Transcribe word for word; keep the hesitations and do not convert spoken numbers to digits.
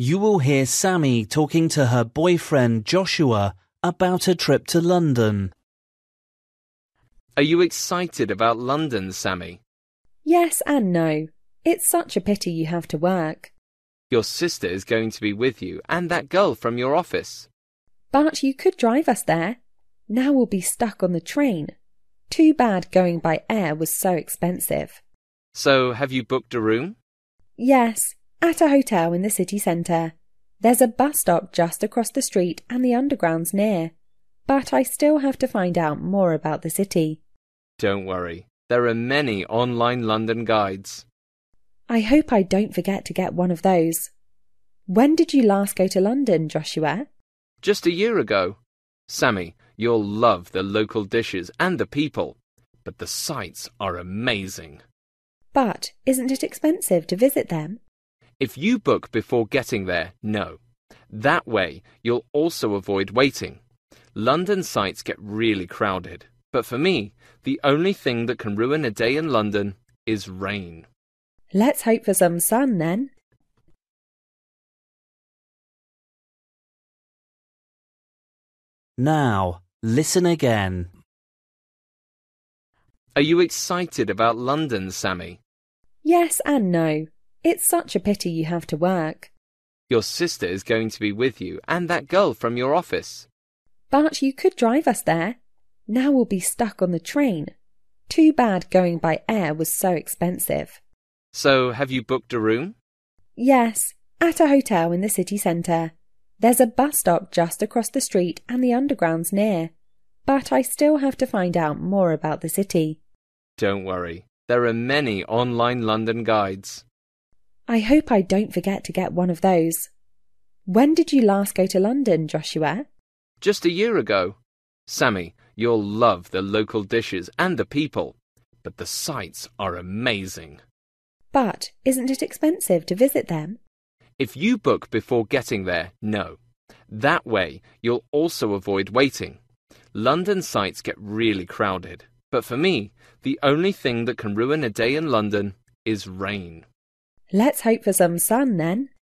You will hear Sammy talking to her boyfriend Joshua about a trip to London. Are you excited about London, Sammy? Yes and no. It's such a pity you have to work. Your sister is going to be with you and that girl from your office. But you could drive us there. Now we'll be stuck on the train. Too bad going by air was so expensive. So, have you booked a room? Yes, at a hotel in the city centre. There's a bus stop just across the street and the underground's near. But I still have to find out more about the city. Don't worry, there are many online London guides. I hope I don't forget to get one of those. When did you last go to London, Joshua? Just a year ago. Sammy, you'll love the local dishes and the people, but the sights are amazing. But isn't it expensive to visit them? If you book before getting there, no. That way, you'll also avoid waiting. London sites get really crowded, but for me, the only thing that can ruin a day in London is rain. Let's hope for some sun then. Now, listen again. Are you excited about London, Sammy? Yes and no. It's such a pity you have to work. Your sister is going to be with you and that girl from your office. But you could drive us there. Now we'll be stuck on the train. Too bad going by air was so expensive. So, have you booked a room? Yes, at a hotel in the city centre. There's a bus stop just across the street and the underground's near. But I still have to find out more about the city. Don't worry, there are many online London guides. I hope I don't forget to get one of those. When did you last go to London, Joshua? Just a year ago. Sammy, you'll love the local dishes and the people, but the sights are amazing. But isn't it expensive to visit them? If you book before getting there, no. That way, you'll also avoid waiting. London sites get really crowded, but for me, the only thing that can ruin a day in London is rain. Let's hope for some sun then.